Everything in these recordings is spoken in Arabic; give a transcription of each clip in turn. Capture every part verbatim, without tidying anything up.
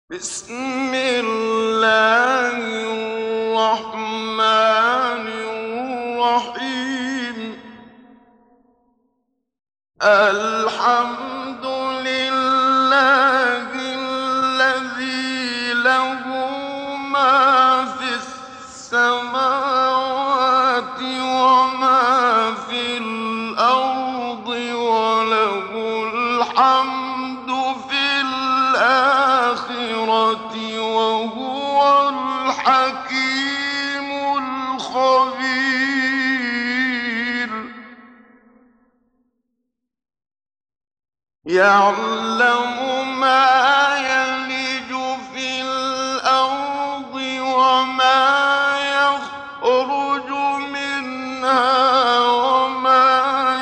بسم الله الرحمن الرحيم. الحمد لله الذي له ما في السماوات وما في الأرض وله الحمد في الآخرة وهو الحكيم الخبير. يعلم ما يلج في الأرض وما يخرج منها وما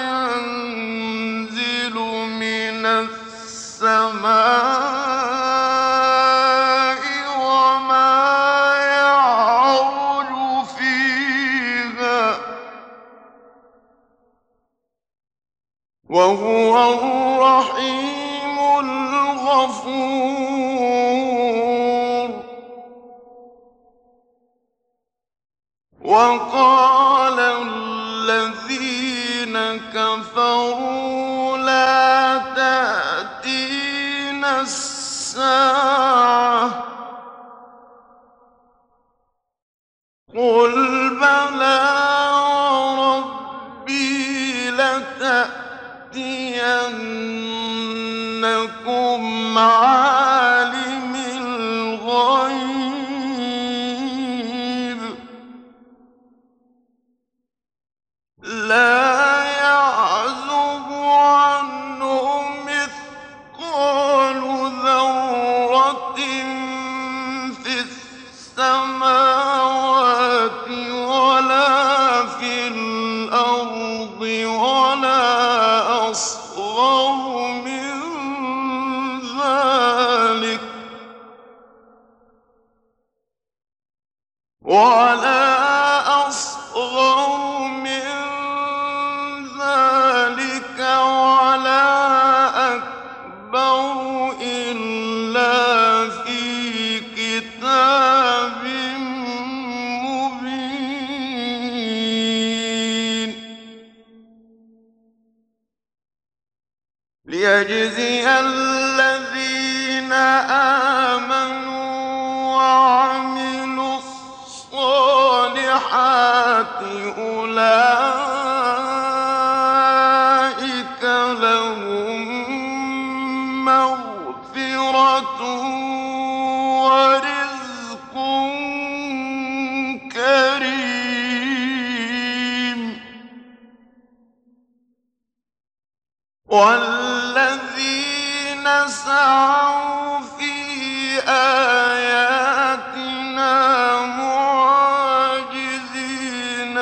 ينزل من السماء وما يعرج فيها، وهو الرحيم الغفور. وقال الذين كفروا لا تأتينا الساعة، قل بلى وربي لتأتينكم عالم الغيب لا يعزب عنه مثقال ذرة في السماوات ولا في الأرض ولا أصغر من ذلك ولا أصغر من ذلك ولا أكبر إلا في كتاب مبين، ليجزي الذين آمنوا وعملوا الصالحات أولئك لهم مغفرة ورزق كريم. والذين سعوا في آياتنا معاجزين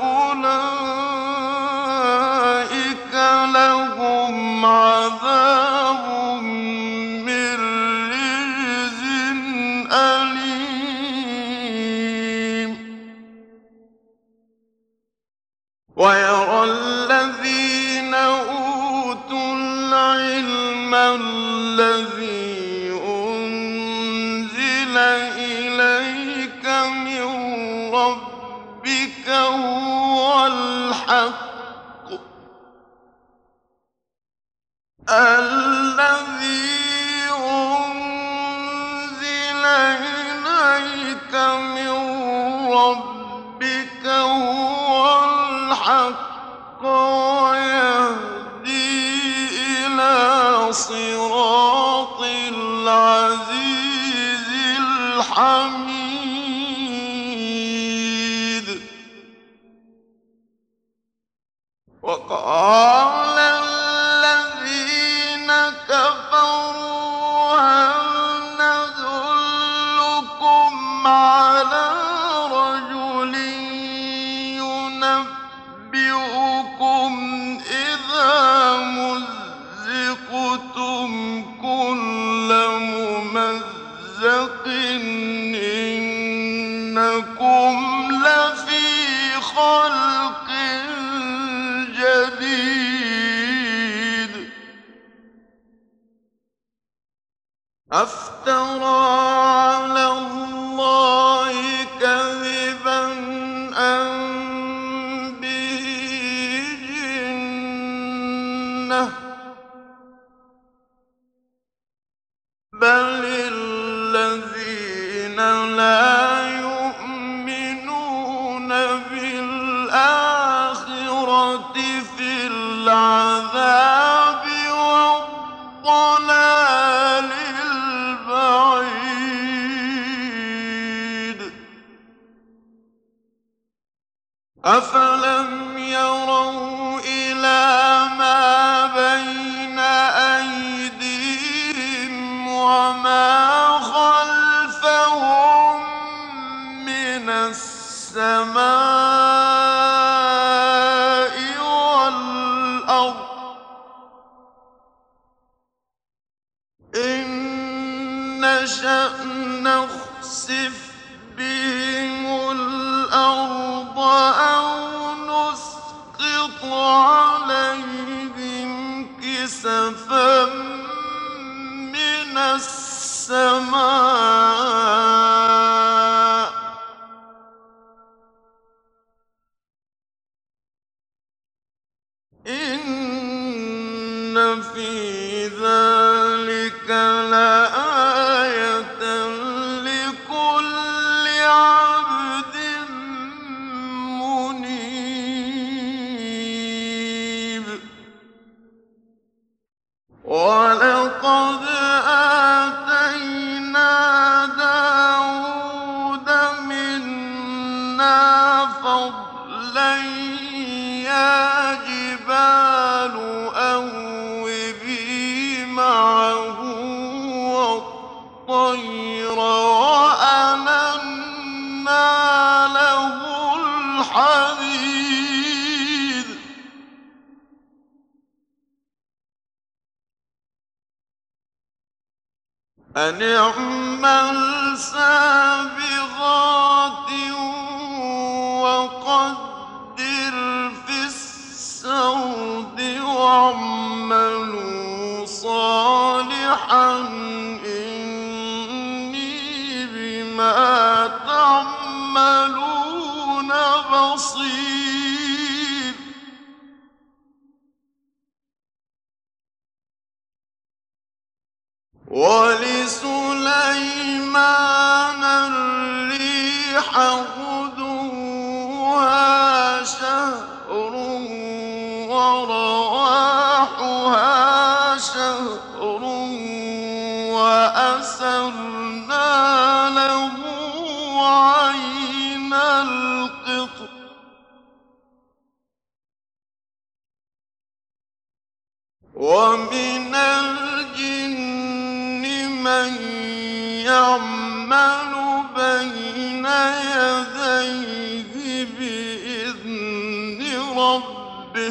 أولئك لهم عذاب من رجز أليم. ويرى الذين أوتوا العلم الذي أنزل إليك من ربك هو الحق الذي أنزل إليك من ربك هو الحق ويهدي إلى صراط العزيز الحميد. وقال الذين كفروا هل ندلكم على رجل ينبئكم إذا مزقتم كل ممزق إنكم لفي خلق جديد. افترى على الله كذبا أم به جنة بل الذين لا يؤمنون بالآخرة في العذاب والضلال البعيد أفلم يروا إلى ما بين أيديهم وما خلفهم من السماء والأرض إن نشأ نخسف بهم الأرض أو نسقط عليهم كسفا من السماء إن في ذلك لآية لكل عبد منيب ولقد آتينا داود منا فضلا يا جبال أوبي معه والطير وألنا له الحديد أن اعمل سابغات وقدر في السرد واعملوا صالحا إني بما تعملون بصير ولسليمان الريح غدوها شهر ورواحها شهر وأسرنا له عين القطر ومن الجن من يعمل بين يديه بإذن ربه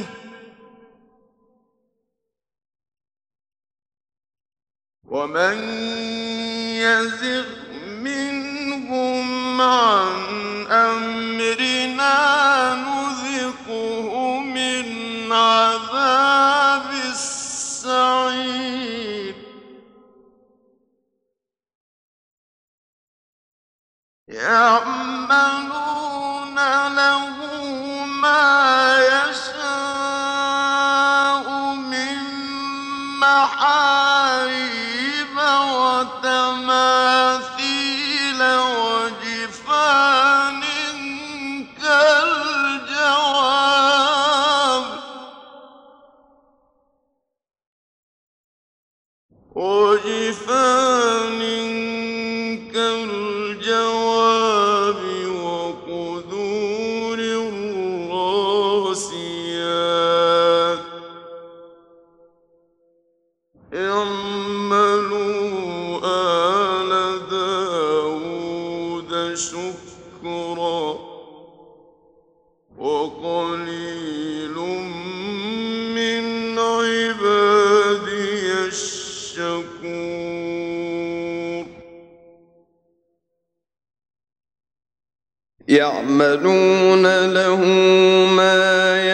ومن يزغ منهم عن أمرنا نذقه من عذاب السعير يعملون له ما يشاء من محاريب وتماثيل وجفان كالجواب وجفان كالجواب وقدور الراسيات اعملوا آل داود شكرا وقليل من عبادي الشكور يعملون له ما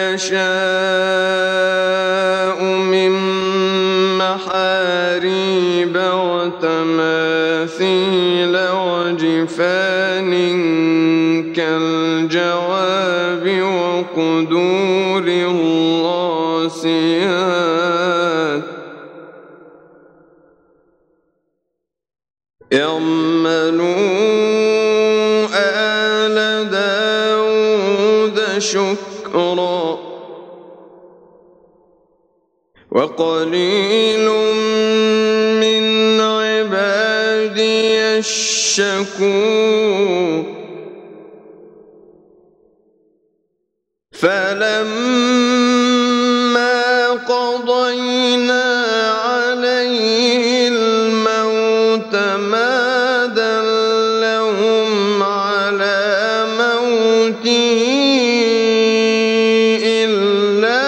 يشاء من محاريب وتماثيل تماثيل وجفان كالجواب وقدور الراسيات اعملوا آل داود شكرا وقليل من عبادي الشكور فلما قضينا عليه الموت ما دلهم على موته إلا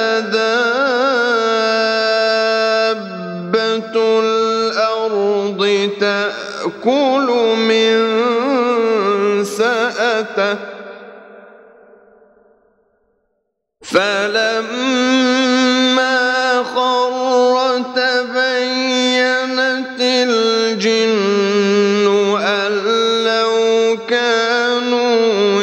دابة الأرض تأكل من سأته فلما خر تبينت الجن أن لو كانوا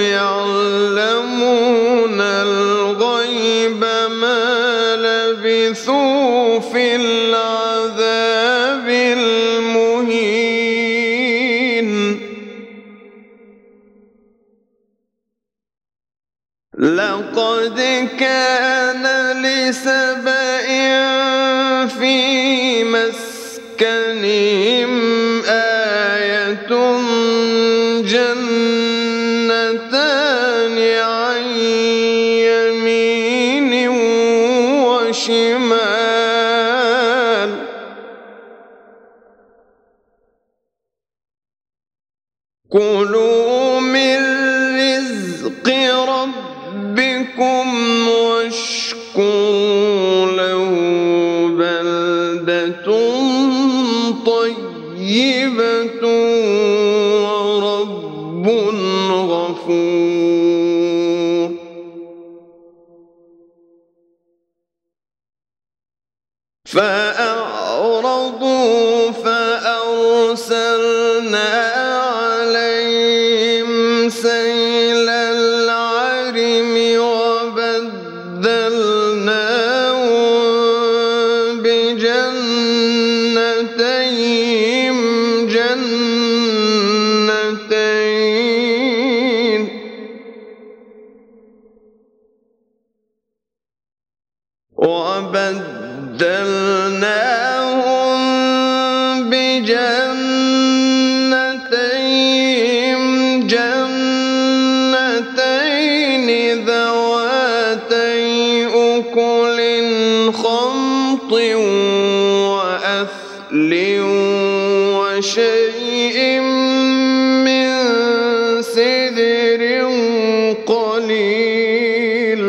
يعلمون الغيب ما لبثوا في العذاب المهين لقد كان لسبإ في مسكنهم آية جنتان عن يمين وشمال كلوا من رزق ربكم واشكروا له بلدة طيبة ورب غفور فأعرضوا فأرسلنا عليهم سيل العرم وبدلناهم بجنتيهم جنتين وبدلناهم بجنتيهم جنتين ذواتي أكل خمط وأثل وشيء من سدر قليل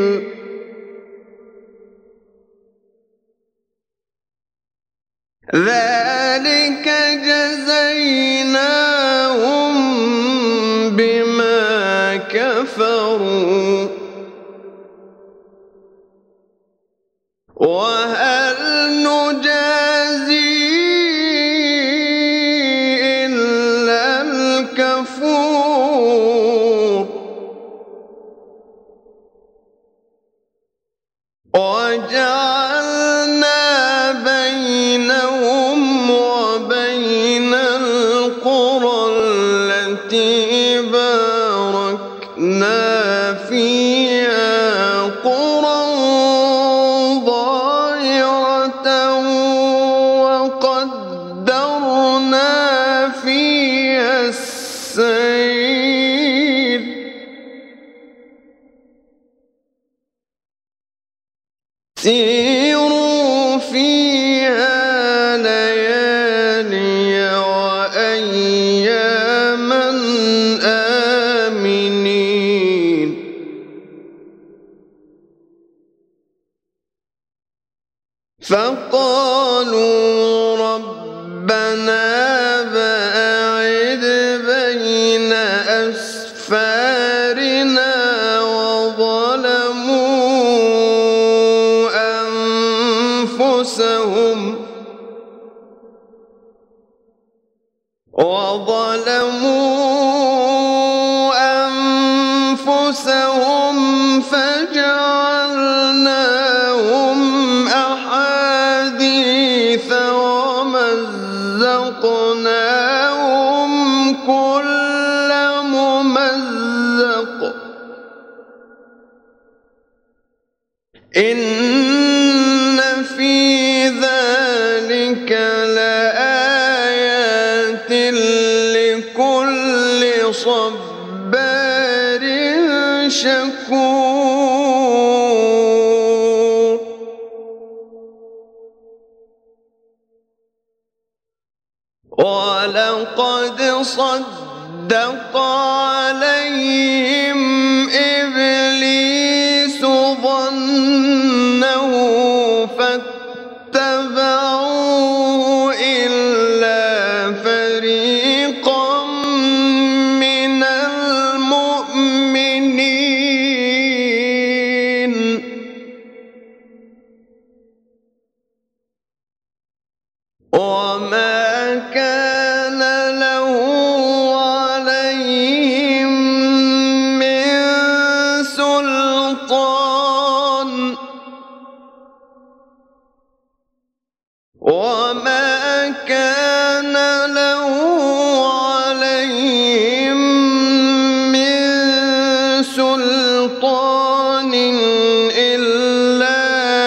ذلك جزيناهم بما كفروا وهل نجازي إلا الكفور وجعلنا بينهم وبين القرى التي باركنا فيها قرى ظاهرة وقدرنا فيها السير سيروا فيها ليالي وأياما آمنين فقالوا ربنا باعد بين أسفارنا وظلموا وظلموا أنفسهم فجعلناهم أحاديث ومزقناهم كل ممزق إن في ذلك لآيات لكل صبار شكور ولقد صدق عليهم إبليس ظنه فاتبعوه إلا فريقا من المؤمنين وما كان له عليهم من سلطان وما كان له عليهم من سلطان إلا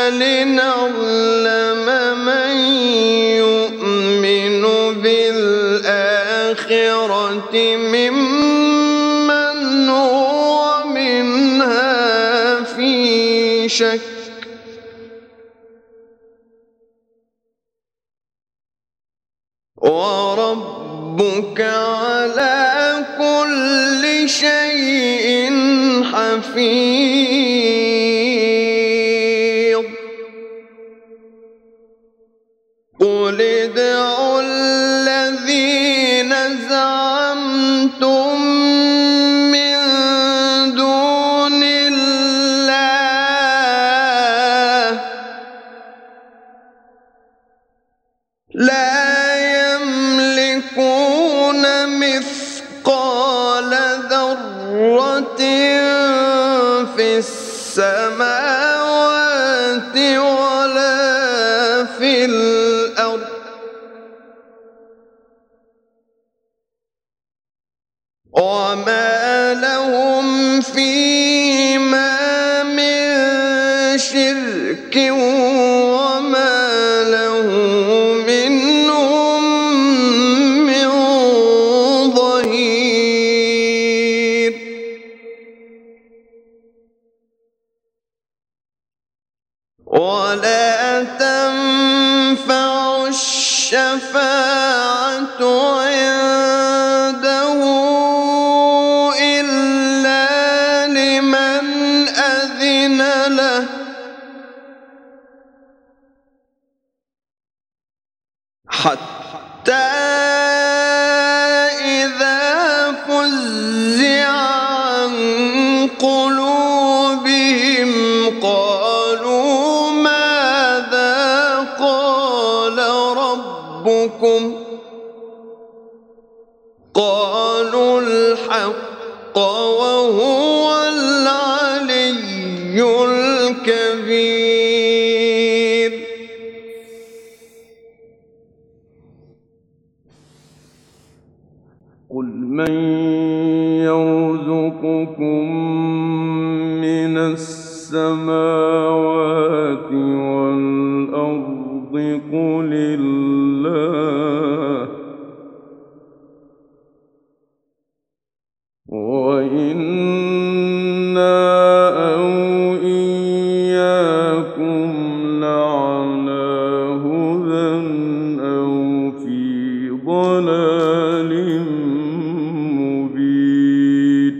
لنعلم من يؤمن بالآخرة ممن هو منها في شك وربك على كل شيء حفيظ قل ادعوا الذين زعمتم من دون الله لا يملكون مثقال ذرة في السماوات ولا في الأرض وما لهم فيما من شرك وما له منهم من ظهير ولا تنفع الشفاعة عنده إلا لمن أذن له حتى إذا فزع عن قلوبهم قالوا ماذا قال ربكم قالوا الحق وهو العلي الكبير قل من يرزقكم من السماوات والأرض قل الله وإنا أو إياكم لعلى هدى أو في ضلال مبين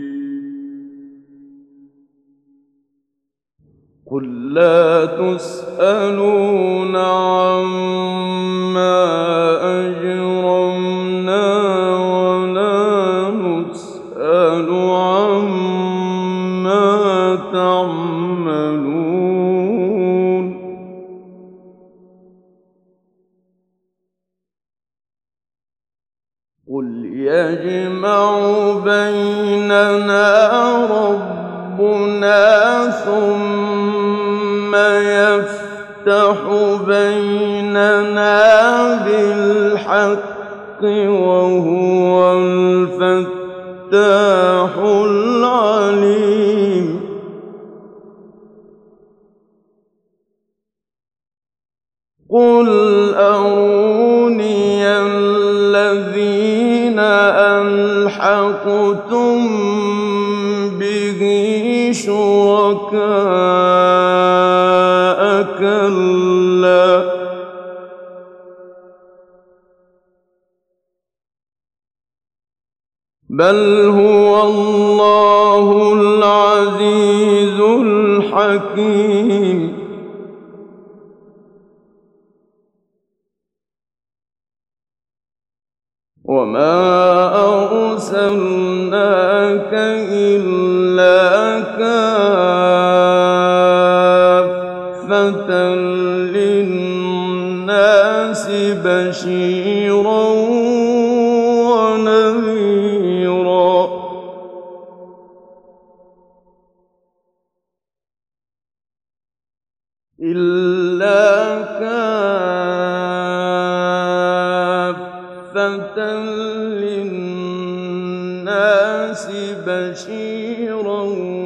قل لا تسألون عما أجرمنا ولا نسأل عما تعملون قل يجمع بيننا ربنا ثم يفتح بيننا بالحق وهو الفتاح العليم. قل أروني الذين ألحقتم به شركاء كلا بل هو الله العزيز الحكيم. وما أرسلناك إلا كافة للناس بشيرا ونذيرا إلا كافة للناس بشيرا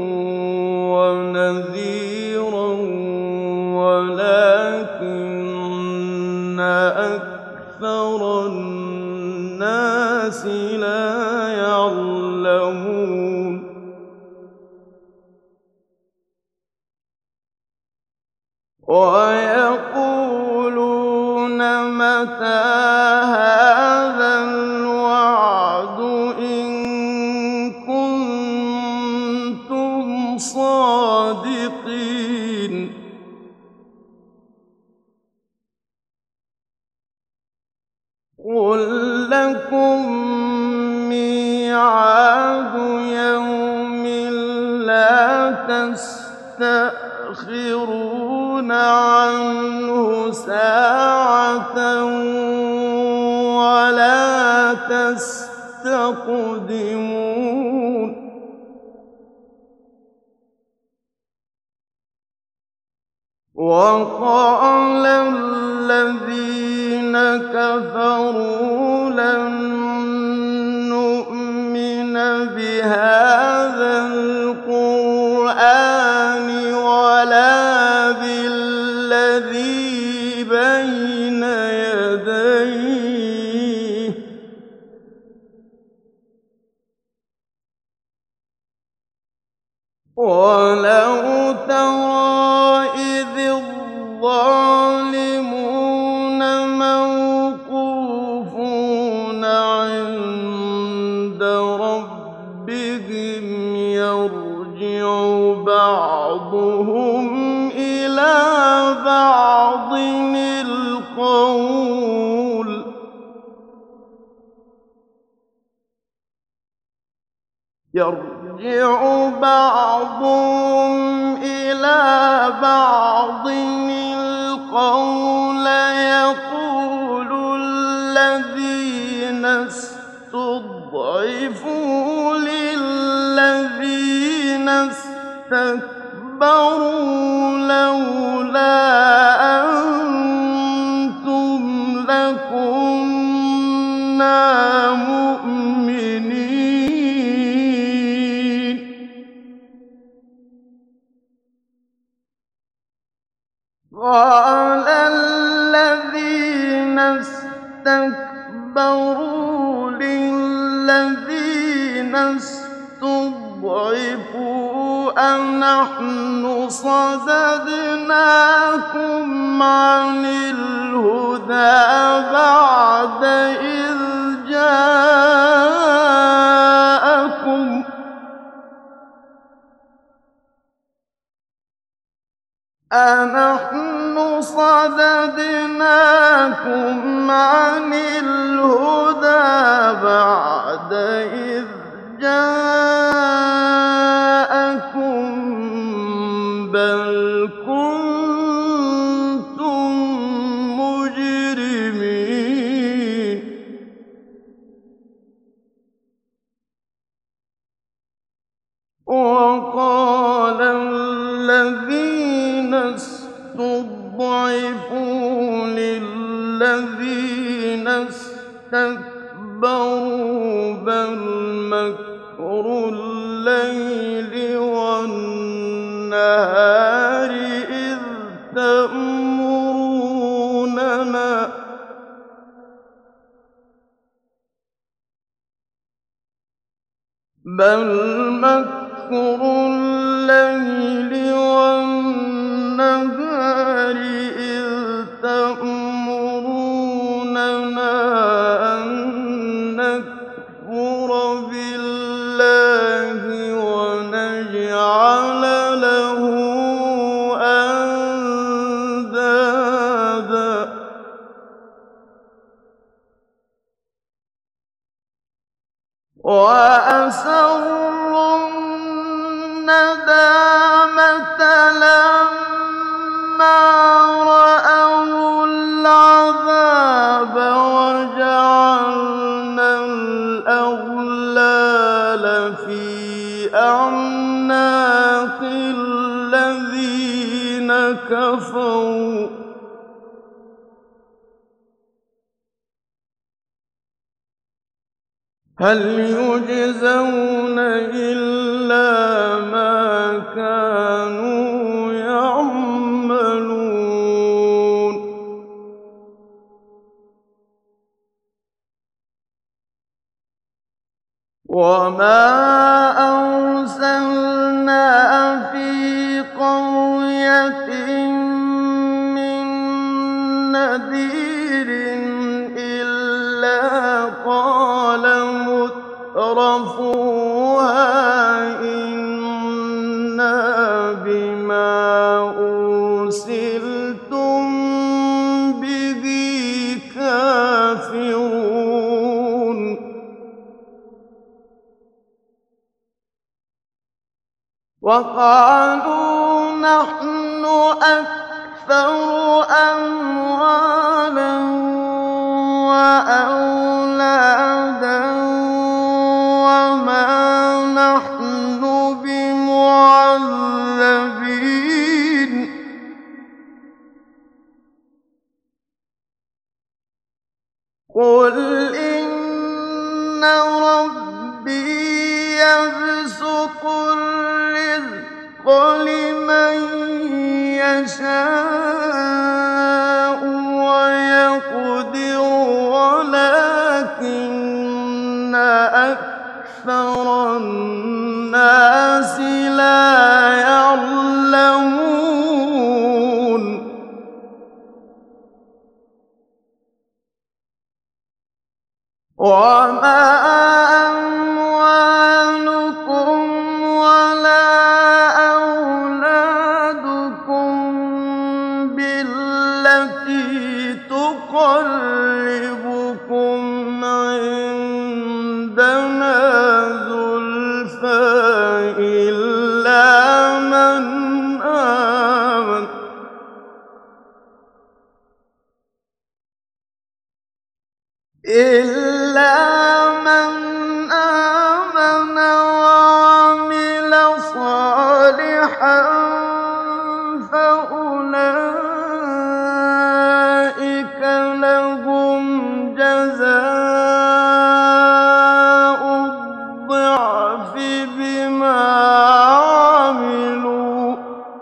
ونذيرا ولكن أكثر الناس لا يعلمون. ويقولون متى هذا الوعد إن كنتم صادقين. قل لكم ميعاد يوم لا تستأخرون عنه ساعة ولا تستقدمون. وقال الذين كفروا لن نؤمن بهذا القرآن ولا بالذي بين يديه ولو ترى إذ الظالمون موقوفون عند ربهم يرجع بعضهم إلى بعض القول يرجع بعضهم إلى بعض القول يقول الذين استضعفوا للذين استكبروا لولا أنتم لكنا مؤمنين. قال الذين اسْتَكْبَرُوا لِلَّذِينَ اسْتُضْعِفُوا أَنَحْنُ صَدَدْنَاكُمْ عَنِ الْهُدَىٰ بَعْدَ إِذْ جَاءَكُمْ أَنَحْنُ صَدَدْنَاكُمْ عَنِ الْهُدَىٰ بَعْدَ إِذْ جَاءَكُم بَلْ كُنتُم مُّجْرِمِينَ. وقال الذين استضعفوا للذين اسْتَكْبَرُوا بَلْ مَكْرُ اللَّيْلِ وَالنَّهَارِ إِذْ تَأْمُرُونَنَا بَلْ مَكْرُ اللَّيْلِ وَالنَّهَارِ إِذْ تَأْمُرُونَنَا أَن نَّكْفُرَ بِاللَّهِ وَنَجْعَلَ لَهُ أَندَادًا ۚ وَأَسَرُّوا النَّدَامَةَ لَمَّا رَأَوُا الْعَذَابَ وَجَعَلْنَا الْأَغْلَالَ فِي أَعْنَاقِ الَّذِينَ كَفَرُوا هَلْ يُجْزَوْنَ إِلَّا مَا كَانُوا يَعْمَلُونَ وَمَا أَرْسَلْنَا فِي قَرْيَةٍ مِّن نَّذِيرٍ إِلَّا قَالَ مُتْرَفُوهَا إِنَّا بِمَا أُرْسِلْتُم بِهِ كَافِرُونَ وَقَالُوا نَحْنُ أَكْثَرُ أَمْوَالًا وَأَوْلَادًا وَمَا نَحْنُ بِمُعَذَّبِينَ قُلْ إِنَّ رَبِّي يَبْسُطُ الرِّزْقَ لِمَن يَشَاءُ وَيَقْدِرُ وَلَٰكِنَّ أَكْثَرَ النَّاسِ لَا يَعْلَمُونَ وَمَا أَمْوَالُكُمْ وَلَا أَوْلَادُكُم بِالَّتِي تُقَرِّبُكُمْ عِندَنَا زُلْفَىٰ إِلَّا مَنْ آمَنَ إِلَّا مَنْ آمَنَ وَعَمِلَ صَالِحًا فَأُولَٰئِكَ لَهُمْ جَزَاءُ الضِّعْفِ بِمَا عَمِلُوا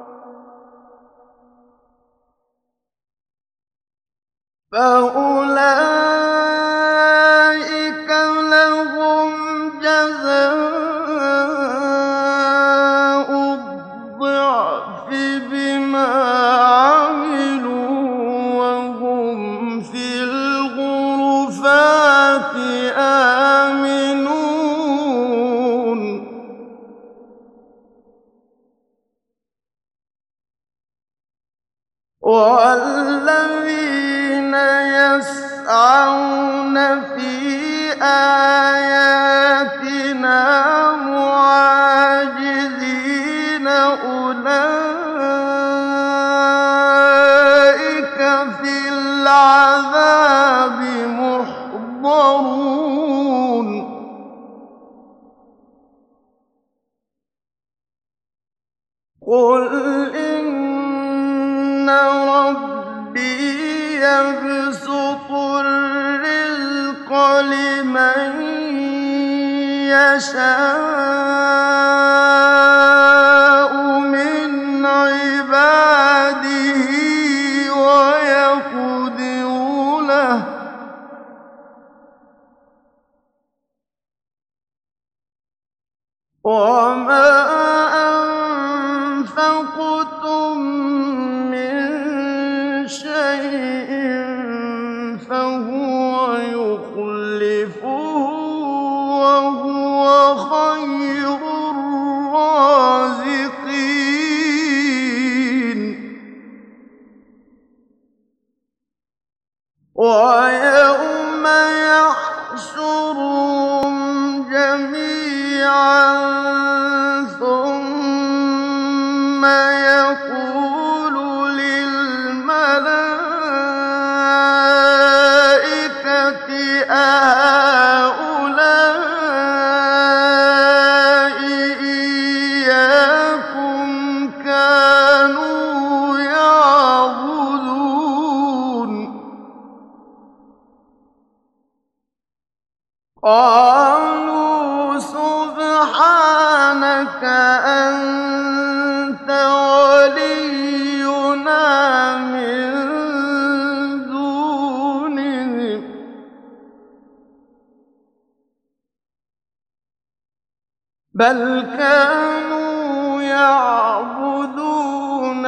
فَأُولَٰئِكَ لَهُمْ جَزَاءُ الضِّعْفِ بِمَا عَمِلُوا وَهُمْ فِي الْغُرُفَاتِ آمِنُونَ وَالَّذِينَ يَسْعَوْنَ فِي آيَاتِنَا مُعَاجِزِينَ أُولَٰئِكَ فِي الْعَذَابِ مُحْضَرُونَ قُلْ إِنَّ رَبِّي يَبْسُطُ الرِّزْقَ لِمَن يَشَاءُ مِنْ عِبَادِهِ وَيَقْدِرُ لَهُ ۚ وَمَا أَنفَقْتُم مِّن شَيْءٍ فَهُوَ يُخْلِفُهُ ۖ وَهُوَ خَيْرُ الرَّازِقِينَ. وَيَوْمَ يَحْشُرُهُمْ جَمِيعًا ثُمَّ يَقُولُ لِلْمَلَائِكَةِ أَهَٰؤُلَاءِ إِيَّاكُمْ كَانُوا يَعْبُدُونَ ۚ قَالُوا سُبْحَانَكَ أَنتَ وَلِيُّنَا مِن دُونِهِم ۖ بَلْ كَانُوا يَعْبُدُونَ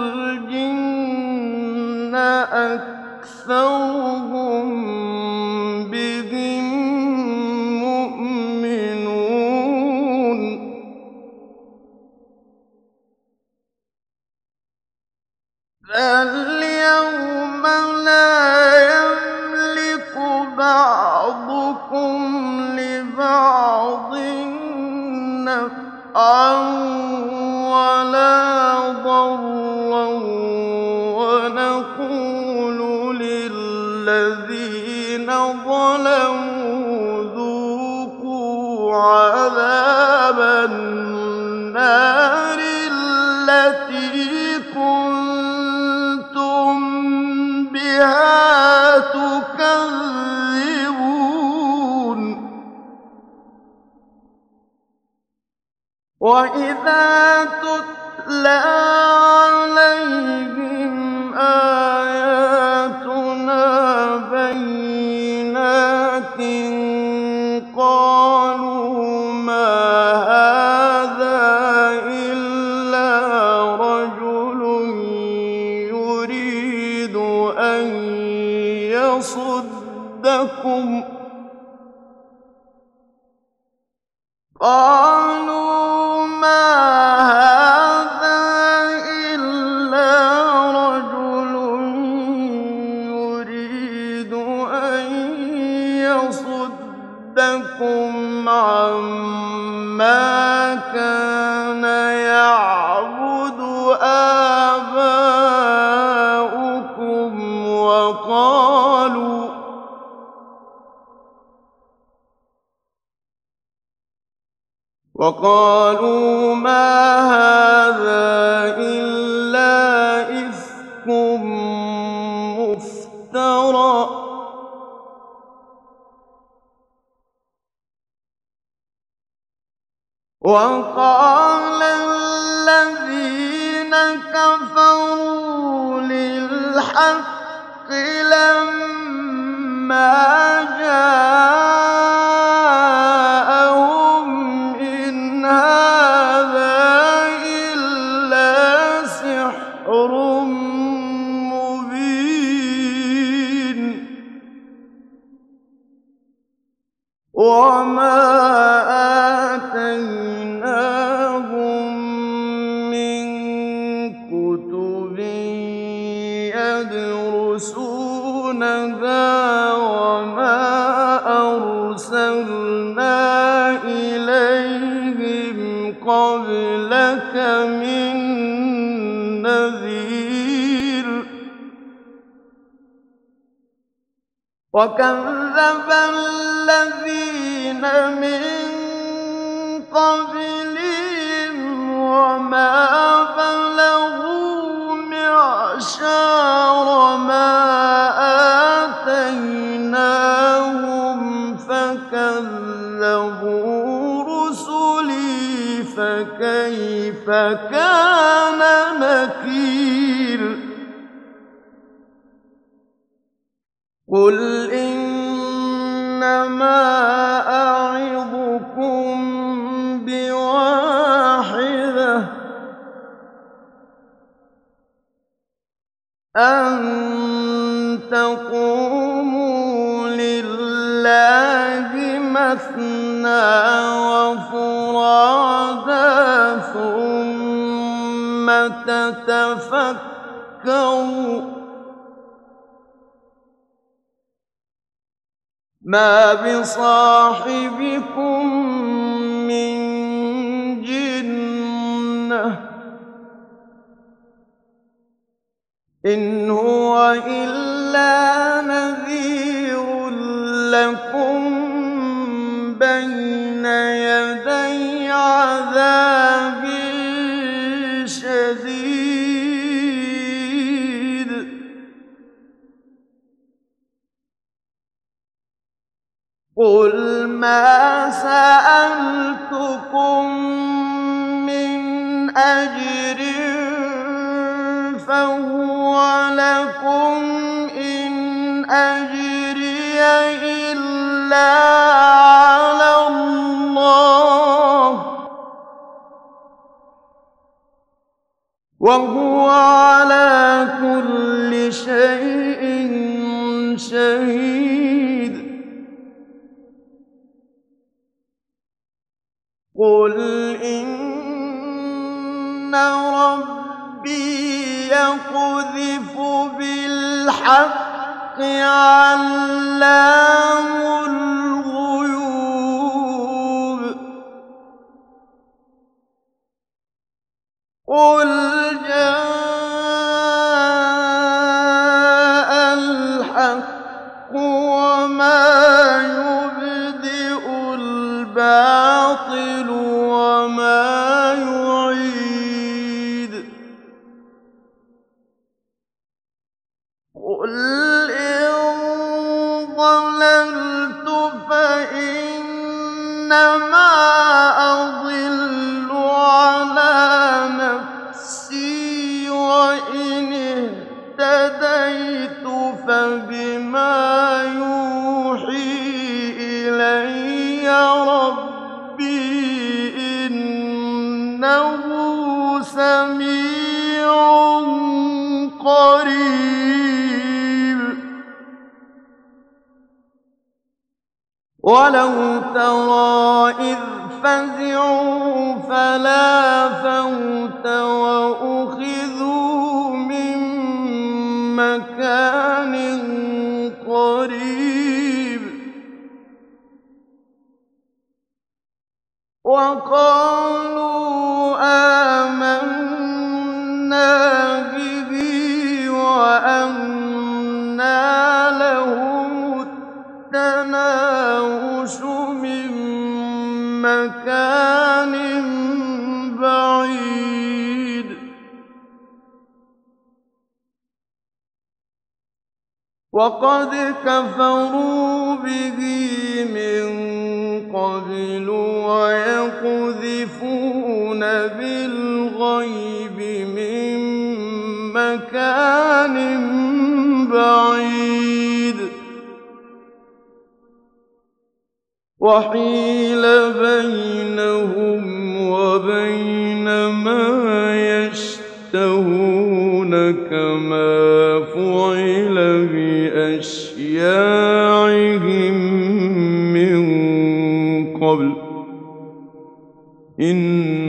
الْجِنَّ أَكْثَرُهُم بِهِم مُّؤْمِنُونَ. فَالْيَوْمَ لَا يَمْلِكُ بَعْضُكُمْ لِبَعْضٍ نَّفْعًا وَلَا ضَرًّا وَنَقُولُ لِلَّذِينَ ظَلَمُوا ذُوقُوا عَذَابَ النَّارِ الَّتِي كُنتُم بِهَا تُكَذِّبُونَ. وَإِذَا تُتْلَىٰ عَلَيْهِمْ آيَاتُنَا بَيِّنَاتٍ قَالُوا مَا هَٰذَا إِلَّا رَجُلٌ يُرِيدُ أَن يَصُدَّكُمْ قَالُوا مَا هَٰذَا إِلَّا رَجُلٌ يُرِيدُ أَن يَصُدَّكُمْ عَمَّا كَانَ يَعْبُدُ آبَاؤُكُمْ وَقَالُوا وَقَالُوا مَا هَٰذَا إِلَّا إِفْكٌ مُّفْتَرًى ۚ وَقَالَ الَّذِينَ كَفَرُوا لِلْحَقِّ لَمَّا جَاءَهُمْ إِنْ هَٰذَا إِلَّا سِحْرٌ مُّبِينٌ. وَمَا آتَيْنَاهُم مِّن كُتُبٍ يَدْرُسُونَهَا وَمَا أَرْسَلْنَا إِلَيْهِمْ قَبْلَكَ مِن نَّذِيرٍ. وَكَذَّبَ الَّذِينَ مِن قَبْلِهِمْ وَمَا كَذَّبُوا رُسُلِي فَكَيْفَ كَانَ نَكِيرِ قُلْ إِنَّمَا أَعِظُكُم بِوَاحِدَةٍ أَن تَقُومُوا لِلَّهِ مَثْنَىٰ وَفُرَادَىٰ ثُمَّ تَتَفَكَّرُوا ۚ مَا بِصَاحِبِكُم مِّن جِنَّةٍ ۚ إِنْ هُوَ إِلَّا نَذِيرٌ لَّكُم بَيْنَ يَدَيْ عَذَابٍ شَدِيدٍ قُلْ مَا سَأَلْتُكُم مِّنْ أَجْرٍ فَهُوَ لَكُمْ ۖ إِنْ أَجْرِيَ إِلَّا عَلَى اللَّهِ ۖ وَهُوَ عَلَىٰ كُلِّ شَيْءٍ شَهِيدٌ قُلْ إِنَّ رَبِّي يَقْذِفُ بِالْحَقِّ عَلَّامُ الْغُيُوبِ قُلْ جَاءَ الْحَقُّ وَمَا يُبْدِئُ الْبَاطِلُ وَمَا يُعِيدُ قُلْ إِن ضَلَلْتُ فَإِنَّمَا أَضِلُّ عَلَىٰ نَفْسِي وَإِنِ اهْتَدَيْتُ فَبِمَا يُوحِي إِلَيَّ رَبِّي إِنَّهُ سَمِيعٌ قَرِيبٌ وَلَوْ تَرَىٰ إِذْ فَزِعُوا فَلَا فَوْتَ وَأُخِذُوا مِن مَّكَانٍ قَرِيبٍ وَقَالُوا آمَنَّا بِهِ وَأَنَّىٰ لَهُمُ التَّنَاوُشُ مِن مَّكَانٍ بَعِيدٍ وَقَدْ كَفَرُوا بِهِ مِن قَبْلُ وَيَقْذِفُونَ بِالْغَيْبِ مِن مَّكَانٍ بَعِيدٍ وَحِيلَ بَيْنَهُمْ وَبَيْنَ مَا يَشْتَهُونَ كَمَا فُعِلَ بِأَشْيَاعِهِم مِّن قَبْلُ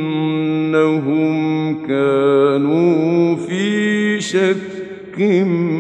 إِنَّهُمْ كَانُوا فِي شَكٍّ